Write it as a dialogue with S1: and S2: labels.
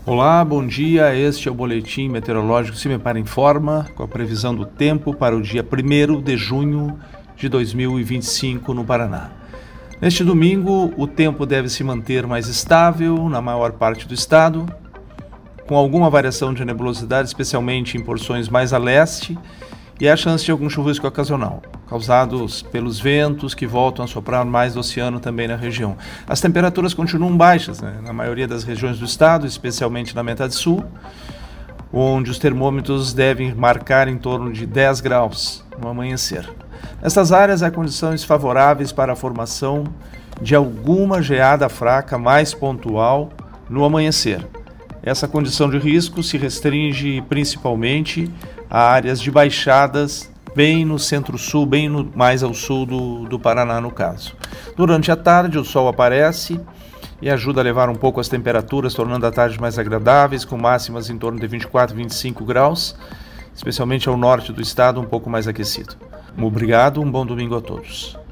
S1: Olá, bom dia. Este é o Boletim Meteorológico Se Me Para Informa, com a previsão do tempo para o dia 1º de junho de 2025 no Paraná. Neste domingo, o tempo deve se manter mais estável na maior parte do estado, com alguma variação de nebulosidade, especialmente em porções mais a leste, e a chance de algum chuvisco ocasional, causados pelos ventos que voltam a soprar mais do oceano também na região. As temperaturas continuam baixas, na maioria das regiões do estado, especialmente na metade sul, onde os termômetros devem marcar em torno de 10 graus no amanhecer. Nessas áreas, há condições favoráveis para a formação de alguma geada fraca mais pontual no amanhecer. Essa condição de risco se restringe principalmente a áreas de baixadas, bem no centro-sul, mais ao sul do Paraná, no caso. Durante a tarde, o sol aparece e ajuda a levar um pouco as temperaturas, tornando a tarde mais agradáveis, com máximas em torno de 24, 25 graus, especialmente ao norte do estado, um pouco mais aquecido. Obrigado, um bom domingo a todos.